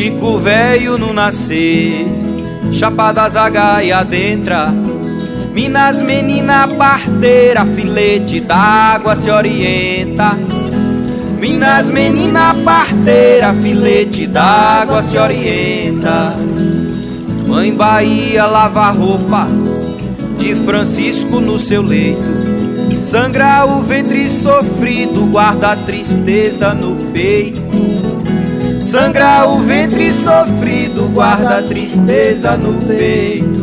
Chico velho no nascer, chapada zagaia adentra. Minas menina parteira, filete d'água se orienta. Minas menina parteira, filete d'água se orienta. Mãe Bahia lava roupa de Francisco no seu leito. Sangra o ventre sofrido, guarda a tristeza no peito. Sangra o ventre sofrido, guarda a tristeza no peito.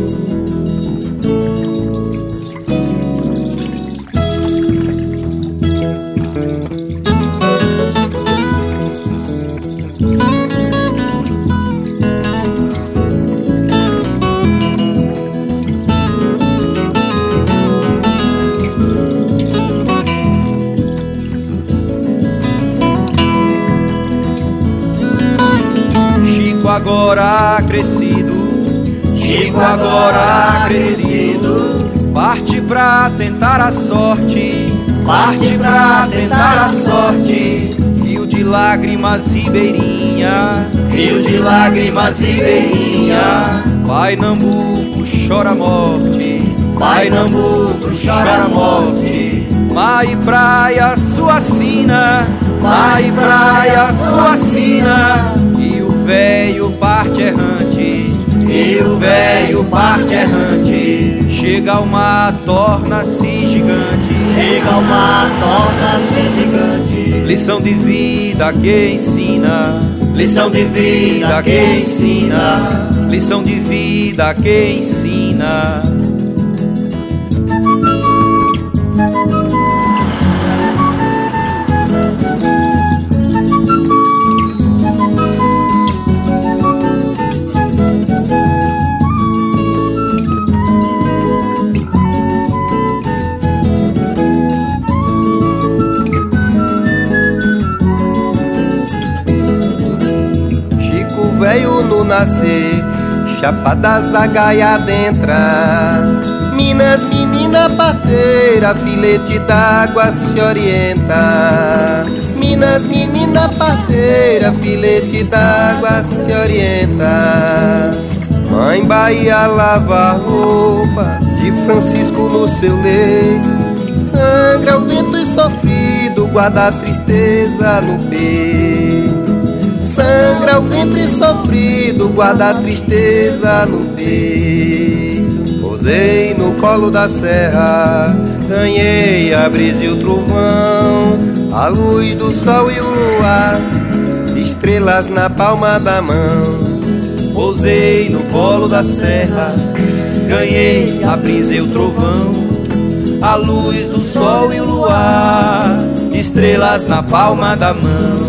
Agora crescido, Chico agora crescido, parte pra tentar a sorte, parte pra tentar a sorte. Rio de lágrimas ribeirinha, rio de lágrimas ribeirinha. Pai Nambuco chora a morte, Pai Nambuco chora a morte. Mar e praia sua sina, mar e praia sua sina. Velho parte errante, e o velho parte errante. Chega ao mar, torna-se gigante, chega ao mar, torna-se gigante. Lição de vida que ensina, lição de vida que ensina, lição de vida que ensina. Velho no nascer, chapada zagaia adentra. Minas menina parteira, filete d'água se orienta. Minas menina parteira, filete d'água se orienta. Mãe Bahia lava a roupa de Francisco no seu leito. Sangra o vento sofrido, guarda a tristeza no peito. Sangra o ventre sofrido, guarda a tristeza no peito. Pousei no colo da serra, ganhei a brisa e o trovão, a luz do sol e o luar, estrelas na palma da mão. Pousei no colo da serra, ganhei a brisa e o trovão, a luz do sol e o luar, estrelas na palma da mão.